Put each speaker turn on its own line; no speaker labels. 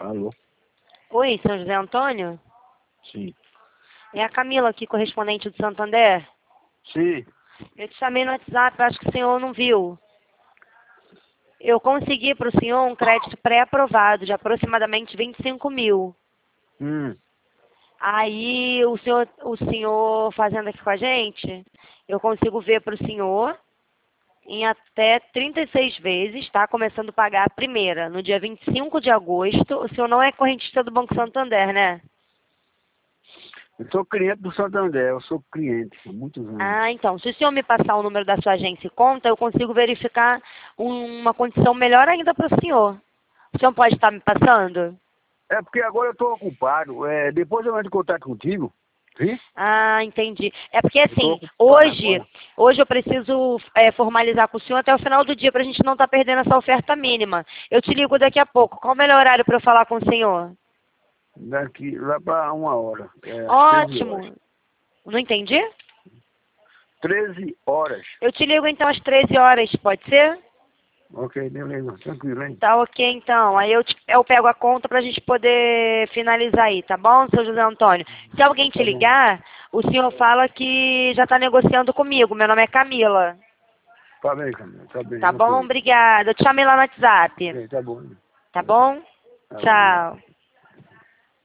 Alô?
Oi, São José Antônio?
Sim.
É a Camila aqui, correspondente do Santander.
Sim.
Eu te chamei no WhatsApp, acho que o senhor não viu. Eu consegui para o senhor um crédito pré-aprovado de aproximadamente 25 mil.
Hum.
Aí o senhor fazendo aqui com a gente, eu consigo ver para o senhor em até 36 vezes, tá? Começando a pagar a primeira, no dia 25 de agosto. O senhor não é correntista do Banco Santander, né?
Eu sou cliente do Santander, eu sou cliente há muitos anos.
Ah, então, se o senhor me passar o número da sua agência e conta, eu consigo verificar uma condição melhor ainda para o senhor. O senhor pode estar me passando?
É porque agora eu estou ocupado. Depois eu entro em contato contigo. Sim?
Ah, entendi. É porque
Eu estou
assim,
ocupado
hoje,
agora.
hoje eu preciso formalizar com o senhor até o final do dia para a gente não estar perdendo essa oferta mínima. Eu te ligo daqui a pouco. Qual o melhor horário para eu falar com o senhor?
Daqui lá para 1 hora. Às 13 horas.
Ótimo. Não entendi?
13 horas.
Eu te ligo então às 13 horas, pode ser?
Ok, beleza. Tranquilo, hein?
Tá ok, então. Aí eu pego a conta pra gente poder finalizar aí, tá bom, seu José Antônio? Se alguém te
Tá bom.
ligar, o senhor fala que já tá negociando comigo. Meu nome é Camila.
Tá bem, Camila. Tá bem,
Tá bom?
ok.
Obrigada. Eu te chamei lá no WhatsApp.
Ok, tá bom.
Tá bom?
Tá bom, obrigado.
Tchau.